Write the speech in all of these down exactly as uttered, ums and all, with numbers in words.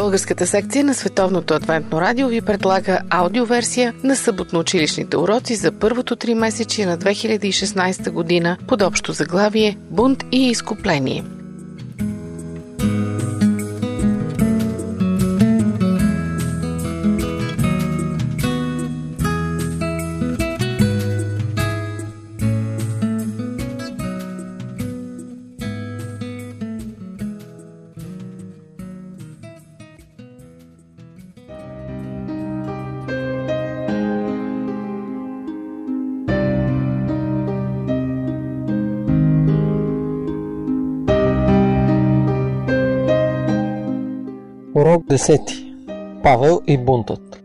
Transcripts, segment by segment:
Българската секция на Световното адвентно радио ви предлага аудиоверсия на съботно-училищните уроци за първото тримесечие на две хиляди и шестнадесета година под общо заглавие «Бунт и изкупление». Урок десети. Павел и бунтът.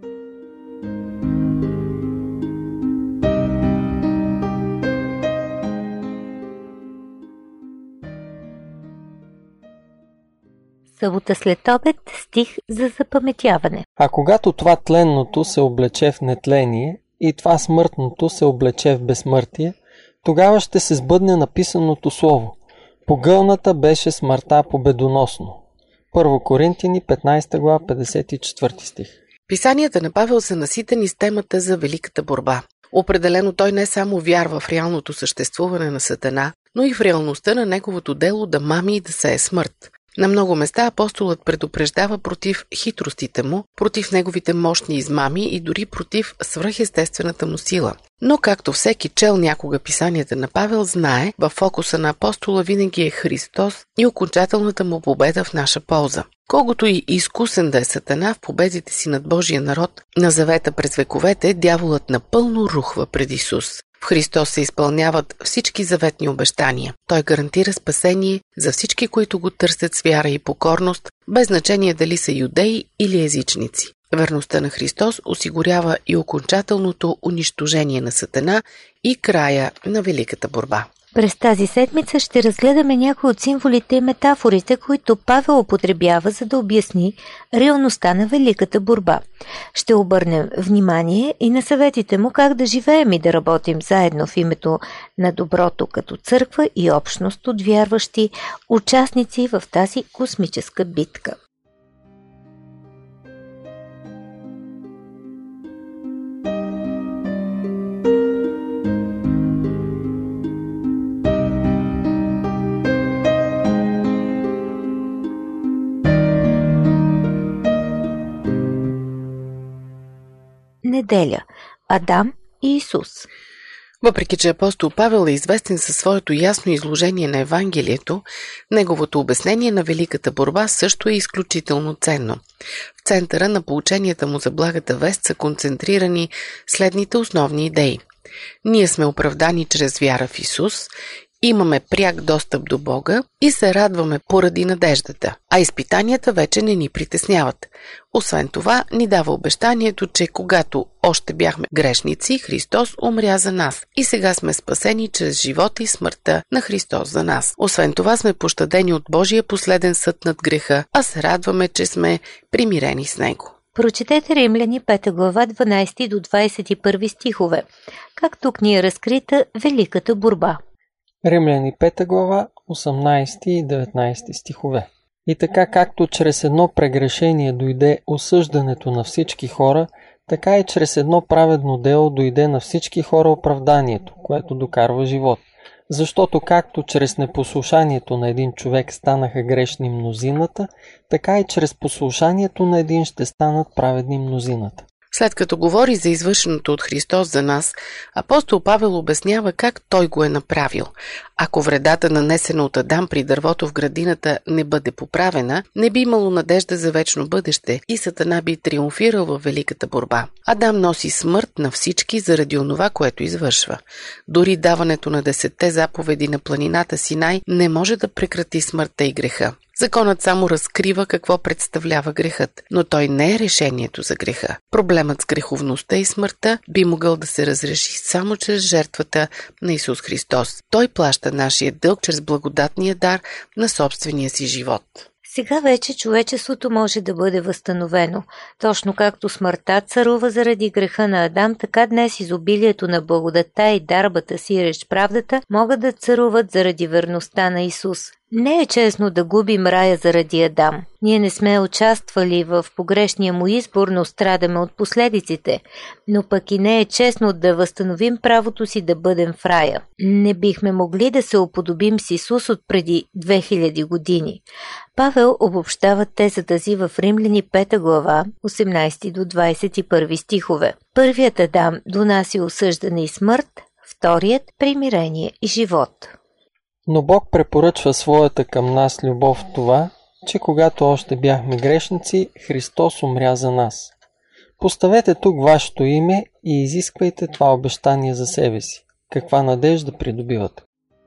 Събота след обед, стих за запаметяване. А когато това тленното се облече в нетление и това смъртното се облече в безсмъртие, тогава ще се сбъдне написаното слово. Погълната беше смъртта победоносно. Първо Коринтияни, петнадесета глава, петдесет и четвърти стих. Писанията на Павел са наситени с темата за великата борба. Определено той не само вярва в реалното съществуване на Сатана, но и в реалността на неговото дело да мами и да сее смърт. На много места апостолът предупреждава против хитростите му, против неговите мощни измами и дори против свръхестествената му сила. Но както всеки чел някога писанията на Павел знае, във фокуса на апостола винаги е Христос и окончателната му победа в наша полза. Колкото и изкусен да е Сатана в победите си над Божия народ, на завета през вековете дяволът напълно рухва пред Исус. В Христос се изпълняват всички заветни обещания. Той гарантира спасение за всички, които го търсят с вяра и покорност, без значение дали са юдеи или езичници. Верността на Христос осигурява и окончателното унищожение на Сатана и края на великата борба. През тази седмица ще разгледаме някои от символите и метафорите, които Павел употребява, за да обясни реалността на великата борба. Ще обърнем внимание и на съветите му как да живеем и да работим заедно в името на доброто като църква и общност от вярващи, участници в тази космическа битка. Неделя. Адам и Исус. Въпреки че апостол Павел е известен със своето ясно изложение на Евангелието, неговото обяснение на великата борба също е изключително ценно. В центъра на поученията му за благата вест са концентрирани следните основни идеи. Ние сме оправдани чрез вяра в Исус, имаме пряк достъп до Бога и се радваме поради надеждата, а изпитанията вече не ни притесняват. Освен това, ни дава обещанието, че когато още бяхме грешници, Христос умря за нас и сега сме спасени чрез живота и смъртта на Христос за нас. Освен това, сме пощадени от Божия последен съд над греха, а се радваме, че сме примирени с Него. Прочетете Римляни пета глава дванадесети до двадесет и първи стихове. Как тук ни е разкрита великата борба? Римляни пета глава, осемнадесети и деветнадесети стихове. И така както чрез едно прегрешение дойде осъждането на всички хора, така и чрез едно праведно дело дойде на всички хора оправданието, което докарва живот. Защото както чрез непослушанието на един човек станаха грешни мнозината, така и чрез послушанието на един ще станат праведни мнозината. След като говори за извършеното от Христос за нас, апостол Павел обяснява как той го е направил. Ако вредата, нанесена от Адам при дървото в градината, не бъде поправена, не би имало надежда за вечно бъдеще и Сатана би триумфирал във великата борба. Адам носи смърт на всички заради онова, което извършва. Дори даването на десетте заповеди на планината Синай не може да прекрати смъртта и греха. Законът само разкрива какво представлява грехът, но той не е решението за греха. Проблемът с греховността и смъртта би могъл да се разреши само чрез жертвата на Исус Христос. Той плаща нашия дълг чрез благодатния дар на собствения си живот. Сега вече човечеството може да бъде възстановено. Точно както смъртта царува заради греха на Адам, така днес изобилието на благодата и дарбата си реч правдата могат да царуват заради верността на Исус. Не е честно да губим рая заради Адам. Ние не сме участвали в погрешния му избор, но страдаме от последиците. Но пък и не е честно да възстановим правото си да бъдем в рая. Не бихме могли да се уподобим с Исус от преди две хиляди години. Павел обобщава тезата си в Римляни пета глава, осемнайсети до двайсет и първи стихове. Първият Адам донаси осъждане и смърт, вторият – примирение и живот. Но Бог препоръчва своята към нас любов в това, че когато още бяхме грешници, Христос умря за нас. Поставете тук вашето име и изисквайте това обещание за себе си. Каква надежда придобивате?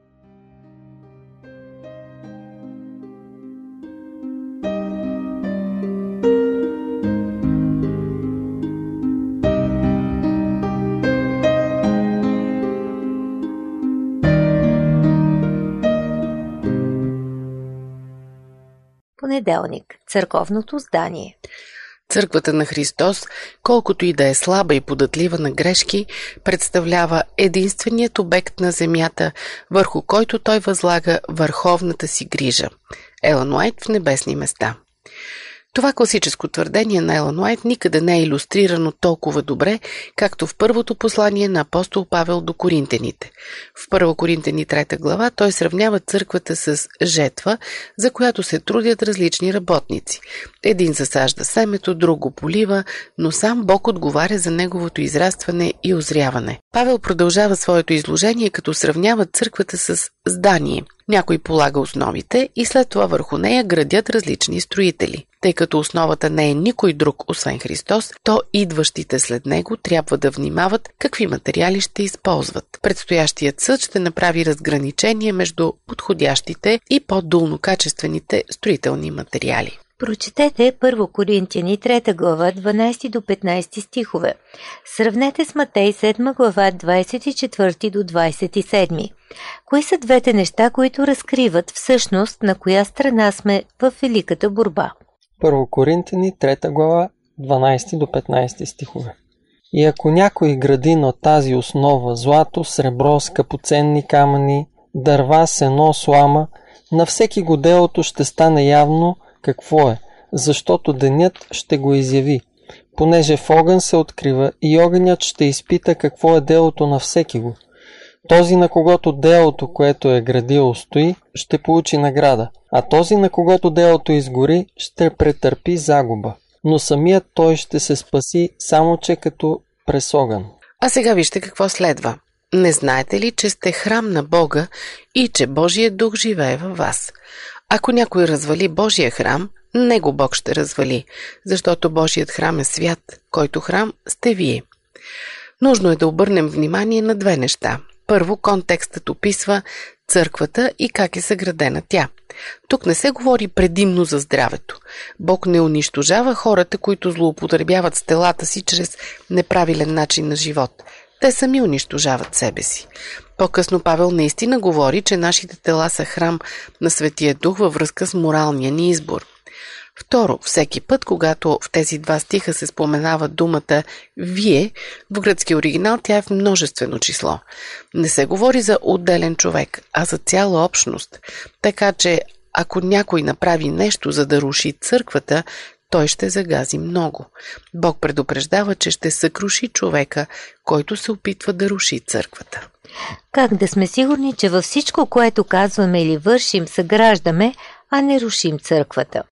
Понеделник. Църковното здание. Църквата на Христос, колкото и да е слаба и податлива на грешки, представлява единственият обект на земята, върху който той възлага върховната си грижа. Елън Уайт в Небесни места. Това класическо твърдение на Елън Уайт никъде не е илюстрирано толкова добре, както в първото послание на апостол Павел до коринтяните. В първа Коринтяни трета глава той сравнява църквата с жетва, за която се трудят различни работници. Един засажда семето, друг го полива, но сам Бог отговаря за неговото израстване и озряване. Павел продължава своето изложение, като сравнява църквата с здание. Някой полага основите и след това върху нея градят различни строители. Тъй като основата не е никой друг, освен Христос, то идващите след него трябва да внимават какви материали ще използват. Предстоящият съд ще направи разграничение между подходящите и по-долно качествените строителни материали. Прочетете първа Коринтяни трета глава, дванайсети до петнайсети стихове. Сравнете с Матей седма глава, двайсет и четвърти до двайсет и седми. Кои са двете неща, които разкриват всъщност на коя страна сме в великата борба? първа Коринтяни трета глава, дванайсети до петнайсети стихове. И ако някой гради на тази основа злато, сребро, скъпоценни камъни, дърва, сено, слама, на всеки го делото ще стане явно какво е, защото денят ще го изяви, понеже в огън се открива и огънят ще изпита какво е делото на всеки го. Този, на когото делото, което е градило, стои, ще получи награда, а този, на когото делото изгори, ще претърпи загуба. Но самият той ще се спаси, само че като през огън. А сега вижте какво следва. Не знаете ли, че сте храм на Бога и че Божият дух живее във вас? Ако някой развали Божия храм, него Бог ще развали, защото Божият храм е свят, който храм сте вие. Нужно е да обърнем внимание на две неща. Първо, контекстът описва църквата и как е съградена тя. Тук не се говори предимно за здравето. Бог не унищожава хората, които злоупотребяват с телата си чрез неправилен начин на живот. Те сами унищожават себе си. По-късно Павел наистина говори, че нашите тела са храм на Светия Дух във връзка с моралния ни избор. Второ, всеки път, когато в тези два стиха се споменава думата «вие», в гръцки оригинал тя е в множествено число. Не се говори за отделен човек, а за цяла общност. Така че, ако някой направи нещо за да руши църквата, той ще загази много. Бог предупреждава, че ще съкруши човека, който се опитва да руши църквата. Как да сме сигурни, че във всичко, което казваме или вършим, съграждаме, а не рушим църквата?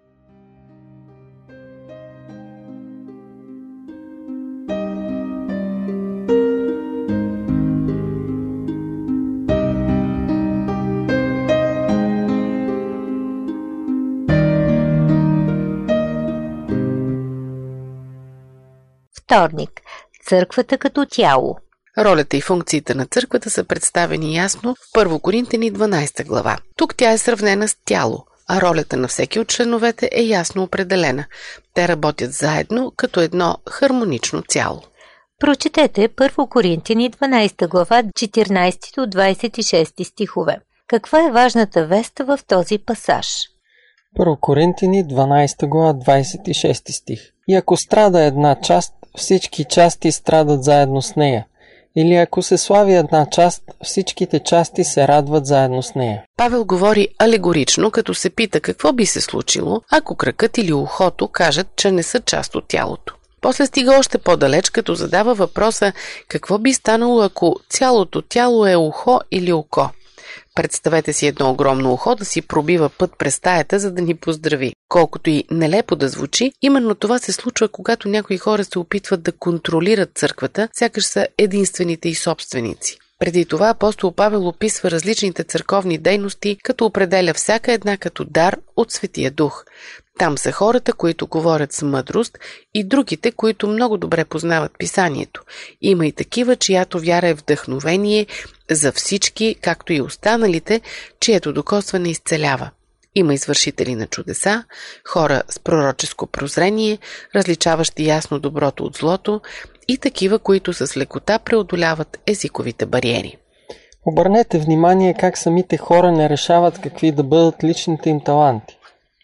Вторник. Църквата като тяло. Ролята и функциите на църквата са представени ясно в първа Коринтяни дванайсета глава. Тук тя е сравнена с тяло, а ролята на всеки от членовете е ясно определена. Те работят заедно като едно хармонично цяло. Прочетете първа Коринтяни дванайсета глава, четиринайсети до двайсет и шести стихове. Каква е важната вест в този пасаж? първа Коринтяни дванайсета глава, двайсет и шести стих. И ако страда една част, всички части страдат заедно с нея. Или ако се слави една част, всичките части се радват заедно с нея. Павел говори алегорично, като се пита какво би се случило, ако кракът или ухото кажат, че не са част от тялото. После стига още по-далеч, като задава въпроса какво би станало, ако цялото тяло е ухо или око. Представете си едно огромно ухо да си пробива път през стаята, за да ни поздрави. Колкото и нелепо да звучи, именно това се случва, когато някои хора се опитват да контролират църквата, сякаш са единствените и собственици. Преди това апостол Павел описва различните църковни дейности, като определя всяка една като дар от Светия Дух. Там са хората, които говорят с мъдрост, и другите, които много добре познават писанието. Има и такива, чиято вяра е вдъхновение за всички, както и останалите, чието докосване изцелява. Има извършители на чудеса, хора с пророческо прозрение, различаващи ясно доброто от злото, и такива, които с лекота преодоляват езиковите бариери. Обърнете внимание как самите хора не решават какви да бъдат личните им таланти.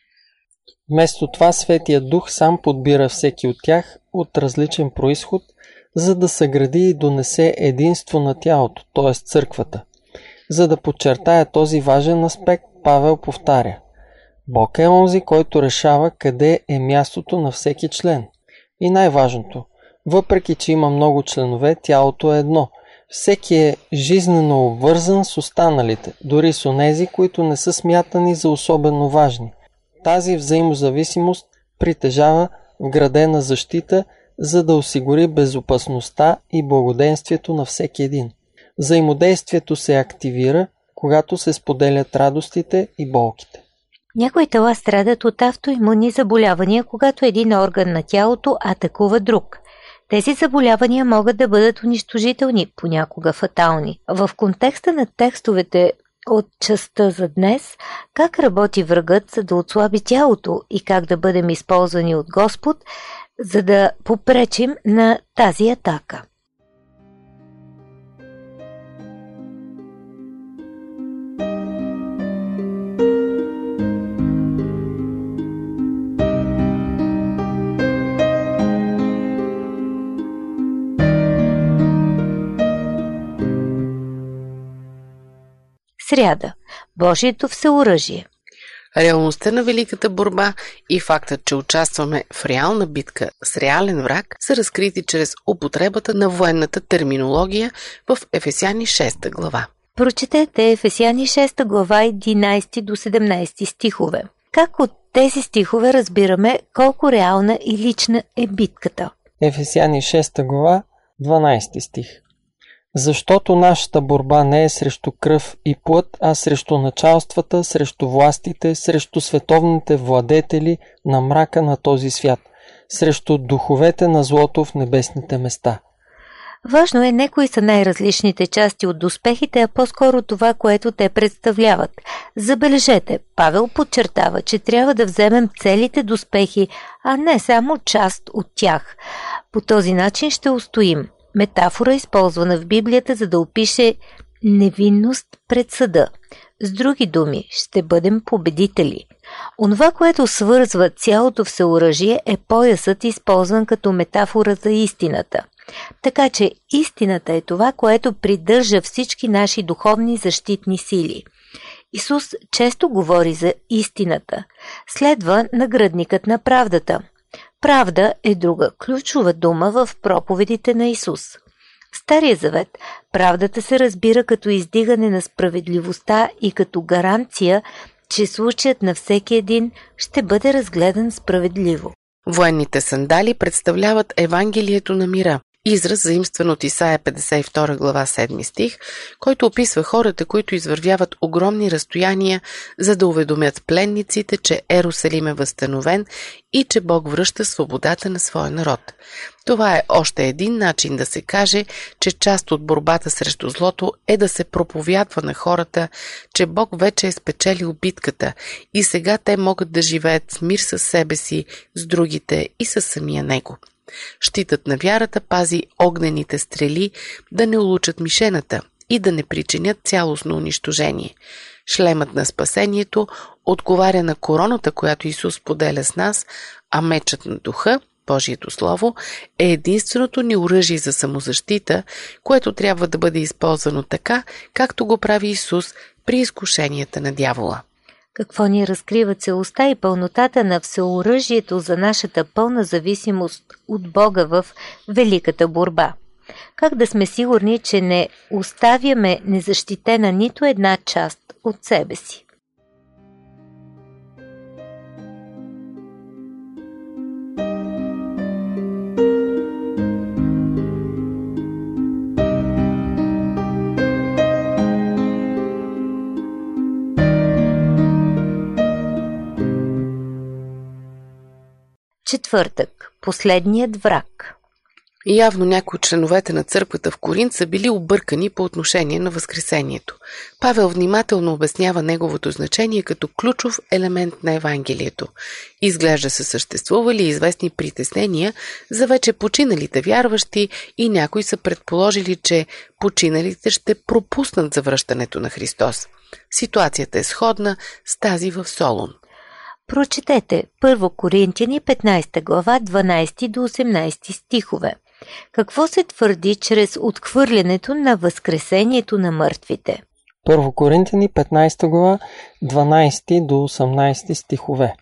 Вместо това Светия Дух сам подбира всеки от тях от различен произход, за да съгради и донесе единство на тялото, т.е. църквата. За да подчертая този важен аспект, Павел повтаря: Бог е онзи, който решава къде е мястото на всеки член. И най-важното, въпреки че има много членове, тялото е едно. Всеки е жизнено обвързан с останалите, дори с онези, които не са смятани за особено важни. Тази взаимозависимост притежава вградена защита, за да осигури безопасността и благоденствието на всеки един. Взаимодействието се активира, когато се споделят радостите и болките. Някои тела страдат от автоимунни заболявания, когато един орган на тялото атакува друг. Тези заболявания могат да бъдат унищожителни, понякога фатални. В контекста на текстовете от частта за днес, как работи врагът, за да отслаби тялото и как да бъдем използвани от Господ, за да попречим на тази атака. Сряда. Божието всеоръжие. Реалността на великата борба и фактът, че участваме в реална битка с реален враг, са разкрити чрез употребата на военната терминология в Ефесяни шеста глава. Прочетете Ефесяни шеста глава единайсети до седемнайсети стихове. Как от тези стихове разбираме колко реална и лична е битката? Ефесяни шеста глава, дванайсети стих. Защото нашата борба не е срещу кръв и плът, а срещу началствата, срещу властите, срещу световните владетели на мрака на този свят, срещу духовете на злото в небесните места. Важно е не кои са най-различните части от доспехите, а по-скоро това, което те представляват. Забележете, Павел подчертава, че трябва да вземем целите доспехи, а не само част от тях. По този начин ще устоим. Метафора, използвана в Библията, за да опише невинност пред съда. С други думи, ще бъдем победители. Онова, което свързва цялото всеоръжие, е поясът, използван като метафора за истината. Така че истината е това, което придържа всички наши духовни защитни сили. Исус често говори за истината. Следва нагръдникът на правдата. Правда е друга ключова дума в проповедите на Исус. В Стария завет правдата се разбира като издигане на справедливостта и като гаранция, че случаят на всеки един ще бъде разгледан справедливо. Военните сандали представляват Евангелието на мира, израз заимстван от Исаия петдесет и втора глава седми стих, който описва хората, които извървяват огромни разстояния, за да уведомят пленниците, че Ерусалим е възстановен и че Бог връща свободата на своя народ. Това е още един начин да се каже, че част от борбата срещу злото е да се проповядва на хората, че Бог вече е спечелил битката и сега те могат да живеят с мир със себе си, с другите и със самия Него. Щитът на вярата пази огнените стрели да не улучат мишената и да не причинят цялостно унищожение. Шлемът на спасението отговаря на короната, която Исус поделя с нас, а мечът на духа Божието Слово, е единственото ни оръжие за самозащита, което трябва да бъде използвано така, както го прави Исус при изкушенията на дявола. Какво ни разкрива целостта и пълнотата на всеоръжието за нашата пълна зависимост от Бога в великата борба? Как да сме сигурни, че не оставяме незащитена нито една част от себе си? Четвъртък. Последният враг. Явно някои от членовете на църквата в Коринт са били объркани по отношение на Възкресението. Павел внимателно обяснява неговото значение като ключов елемент на Евангелието. Изглежда са съществували известни притеснения за вече починалите вярващи и някои са предположили, че починалите ще пропуснат завръщането на Христос. Ситуацията е сходна с тази в Солун. Прочетете Първо Коринтияни петнайсета глава дванайсети до осемнайсети стихове. Какво се твърди чрез отхвърлянето на възкресението на мъртвите? Първо Коринтияни петнайсета глава дванайсети до осемнайсети стихове.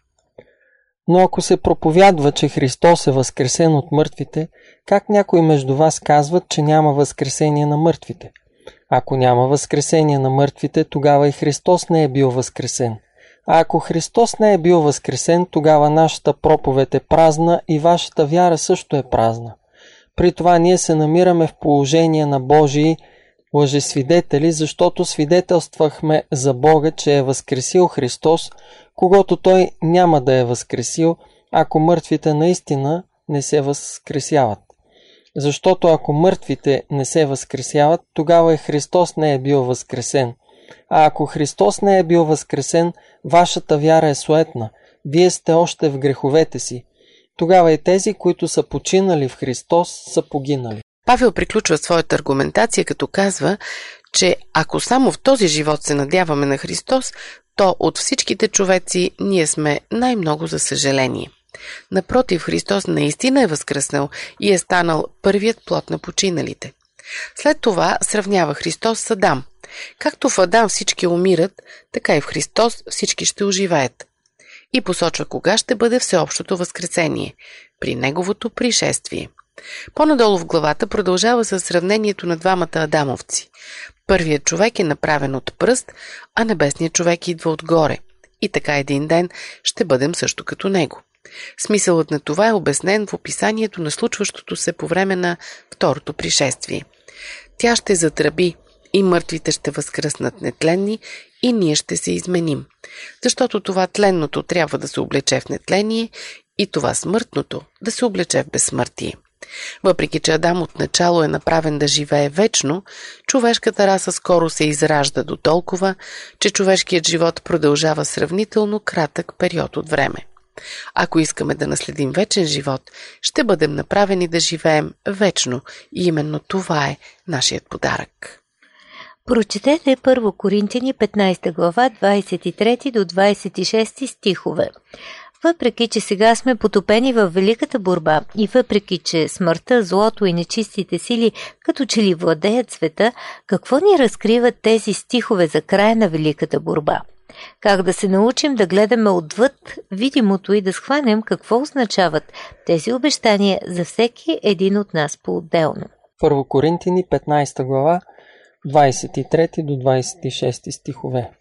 Но ако се проповядва, че Христос е възкресен от мъртвите, как някои между вас казват, че няма възкресение на мъртвите? Ако няма възкресение на мъртвите, тогава и Христос не е бил възкресен. А ако Христос не е бил възкресен, тогава нашата проповед е празна и вашата вяра също е празна. При това ние се намираме в положение на Божии лъжесвидетели, защото свидетелствахме за Бога, че е възкресил Христос, когато Той няма да е възкресил, ако мъртвите наистина не се възкресяват. Защото ако мъртвите не се възкресяват, тогава и Христос не е бил възкресен. А ако Христос не е бил възкресен, вашата вяра е суетна. Вие сте още в греховете си. Тогава и тези, които са починали в Христос, са погинали. Павел приключва своята аргументация, като казва, че ако само в този живот се надяваме на Христос, то от всичките човеци ние сме най-много за съжаление. Напротив, Христос наистина е възкръснал и е станал първият плод на починалите. След това сравнява Христос с Адам. Както в Адам всички умират, така и в Христос всички ще оживеят. И посочва кога ще бъде всеобщото възкресение – при Неговото пришествие. По-надолу в главата продължава със сравнението на двамата адамовци. Първият човек е направен от пръст, а небесният човек идва отгоре. И така един ден ще бъдем също като него. Смисълът на това е обяснен в описанието на случващото се по време на второто пришествие. Тя ще затръби и мъртвите ще възкръснат нетленни и ние ще се изменим. Защото това тленното трябва да се облече в нетление и това смъртното да се облече в безсмъртие. Въпреки че Адам отначало е направен да живее вечно, човешката раса скоро се изражда до толкова, че човешкият живот продължава сравнително кратък период от време. Ако искаме да наследим вечен живот, ще бъдем направени да живеем вечно и именно това е нашият подарък. Прочетете Първо Коринтияни петнайсета глава двадесет и трети до двадесет и шести стихове. Въпреки че сега сме потопени във великата борба и въпреки че смъртта, злото и нечистите сили като че ли владеят света, какво ни разкриват тези стихове за края на великата борба? Как да се научим да гледаме отвъд видимото и да схванем какво означават тези обещания за всеки един от нас по-отделно? Първо Коринтияни петнайсета глава двадесет и трети до двадесет и шести стихове.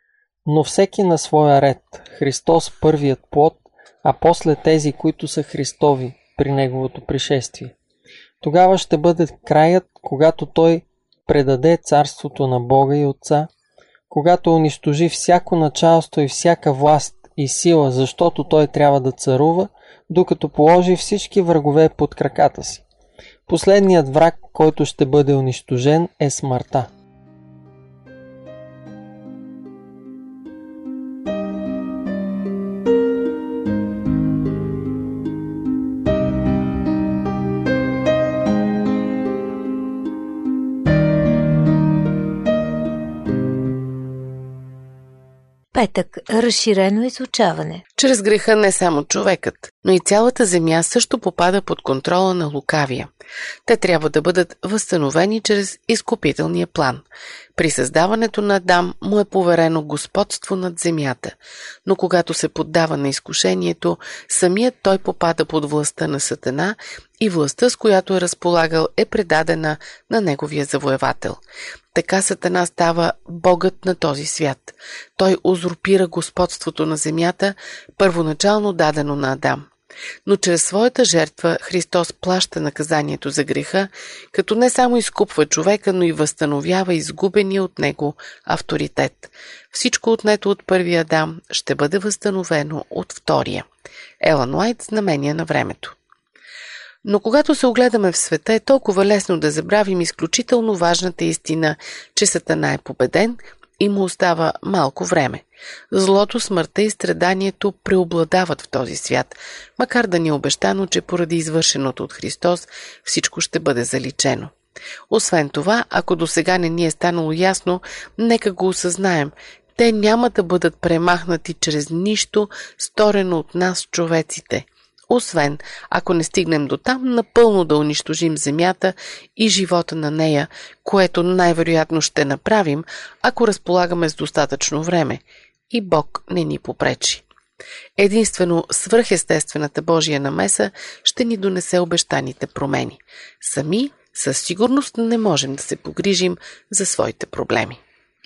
Но всеки на своя ред, Христос първият плод, а после тези, които са Христови при Неговото пришествие. Тогава ще бъде краят, когато Той предаде царството на Бога и Отца, когато унищожи всяко началство и всяка власт и сила, защото Той трябва да царува, докато положи всички врагове под краката си. Последният враг, който ще бъде унищожен, е смъртта. Петък. Разширено изучаване. Чрез греха не само човекът, но и цялата земя също попада под контрола на лукавия. Те трябва да бъдат възстановени чрез изкупителния план. При създаването на Адам му е поверено господство над земята, но когато се поддава на изкушението, самият той попада под властта на Сатана и властта, с която е разполагал, е предадена на неговия завоевател. Така Сатана става богът на този свят. Той узурпира господството на земята, първоначално дадено на Адам. Но чрез своята жертва Христос плаща наказанието за греха, като не само изкупва човека, но и възстановява изгубения от него авторитет. Всичко отнето от първия Адам ще бъде възстановено от втория. Елън Уайт, Знамения на времето. Но когато се огледаме в света, е толкова лесно да забравим изключително важната истина, че Сатана е победен и му остава малко време. Злото, смъртта и страданието преобладават в този свят, макар да ни е обещано, че поради извършеното от Христос всичко ще бъде заличено. Освен това, ако досега не ни е станало ясно, нека го осъзнаем. Те няма да бъдат премахнати чрез нищо, сторено от нас, човеците. Освен, ако не стигнем до там, напълно да унищожим земята и живота на нея, което най-вероятно ще направим, ако разполагаме с достатъчно време и Бог не ни попречи. Единствено свръхестествената Божия намеса ще ни донесе обещаните промени. Сами със сигурност не можем да се погрижим за своите проблеми.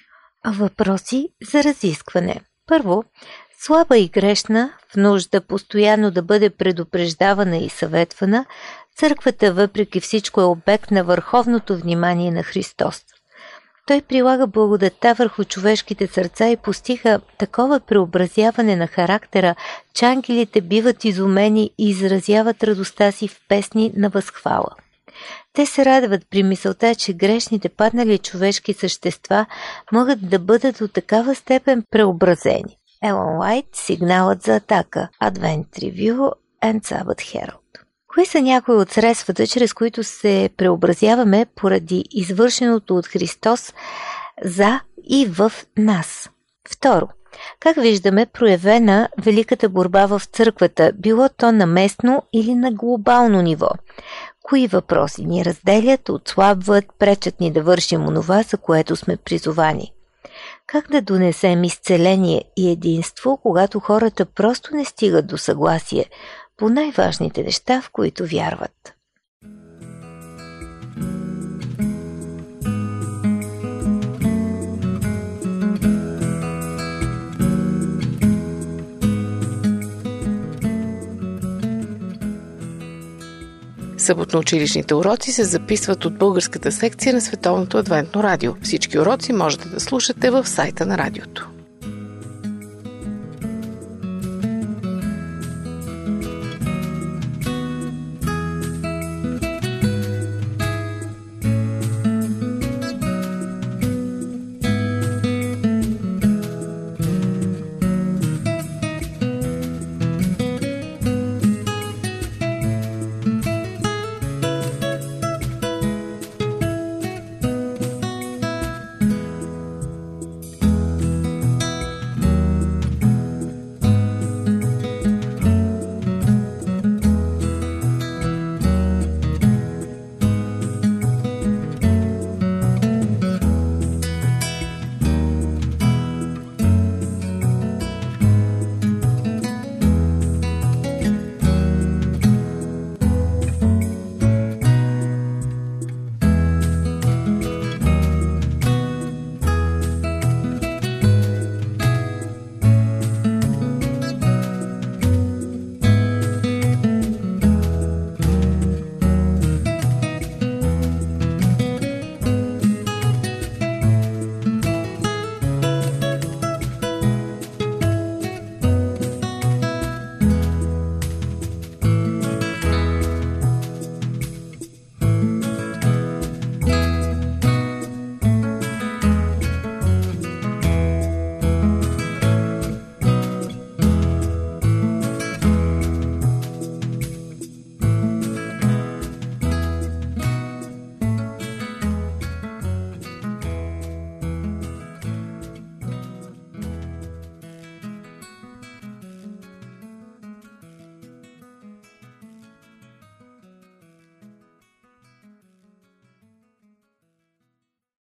Въпроси за разискване. Първо, слаба и грешна, в нужда постоянно да бъде предупреждавана и съветвана, църквата въпреки всичко е обект на върховното внимание на Христос. Той прилага благодатта върху човешките сърца и постига такова преобразяване на характера, че ангелите биват изумени и изразяват радостта си в песни на възхвала. Те се радват при мисълта, че грешните паднали човешки същества могат да бъдат до такава степен преобразени. Елън Уайт, Сигналът за атака, Advent Review and Sabbath Herald. Кои са някои от средствата, чрез които се преобразяваме поради извършеното от Христос за и в нас? Второ, как виждаме проявена великата борба в църквата, било то на местно или на глобално ниво? Кои въпроси ни разделят, отслабват, пречат ни да вършим онова, за което сме призовани? Как да донесем изцеление и единство, когато хората просто не стигат до съгласие по най-важните неща, в които вярват? Съботно-училищните уроци се записват от българската секция на Световното адвентно радио. Всички уроци можете да слушате в сайта на радиото.